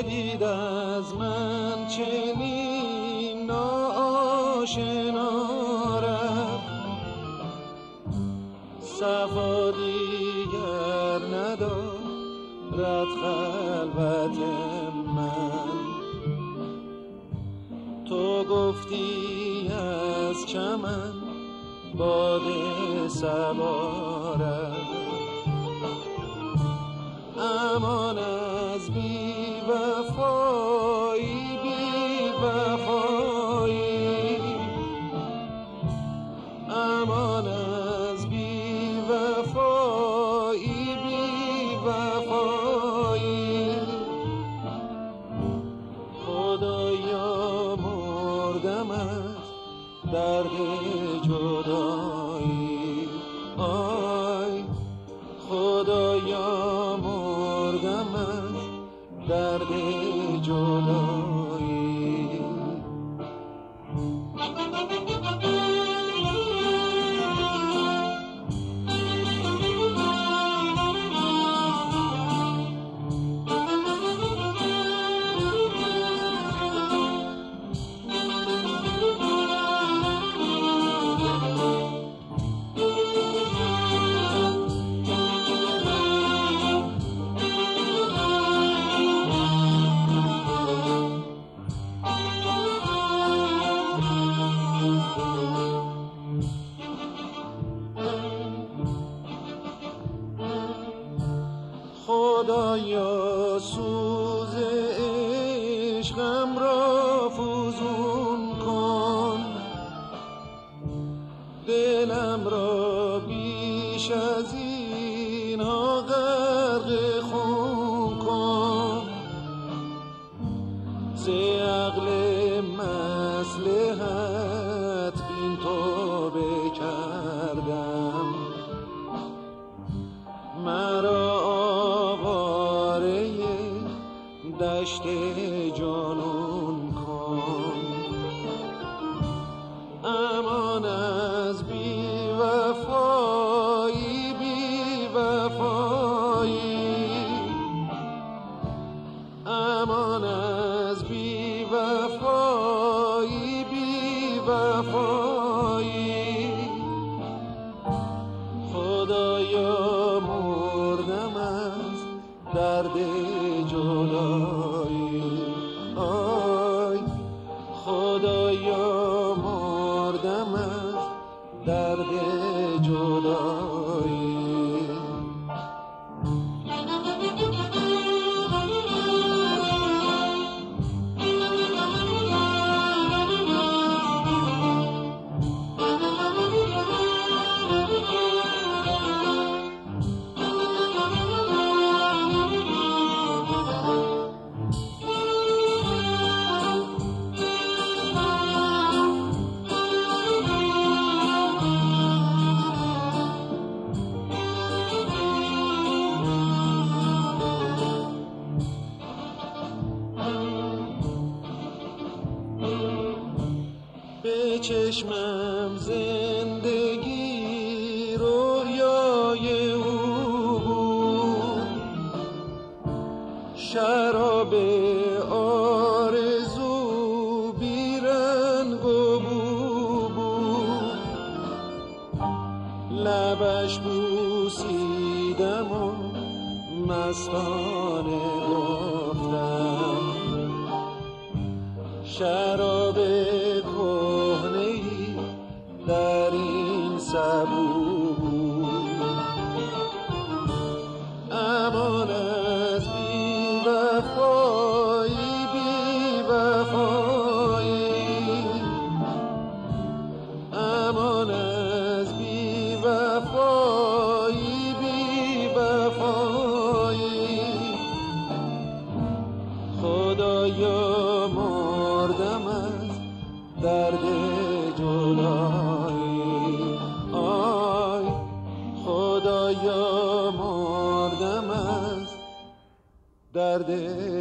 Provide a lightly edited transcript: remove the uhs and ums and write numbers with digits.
دید از من چنین ناآشنا رفت، صفا دیگر ندارد خلوت من. تو گفتی از چمن باد صبا رفت، امان از بی وفایی بی وفایی، امان از بی وفایی بی وفایی. خدایا مردم از درد جدایی، آی خدایا مردم از درد جدایی. خدایا سوز عشقم را فزون کن، دلم را بیش از این ها غرق خون کن. ز عقل مصلحت بین توبه کردم، مرا آواره دشت جانون کن. امان از بی وفایی بی وفایی، امان از بی وفایی بی وفایی. خدایا مردم از درد جدایی، آی خدایا مردم از درد جدایی. به چشمم زندگی رویای او بود، شراب آرزو بیرنگ و بو بود. لبش بوسیدم و مستانه گفتم، شراب کهنه‌ای در این سبو بود. امان از بی وفایی بی وفایی، امان از بی وفایی بی وفایی. خدایا مردم از درد جدایی، آی خدایا مردم از درد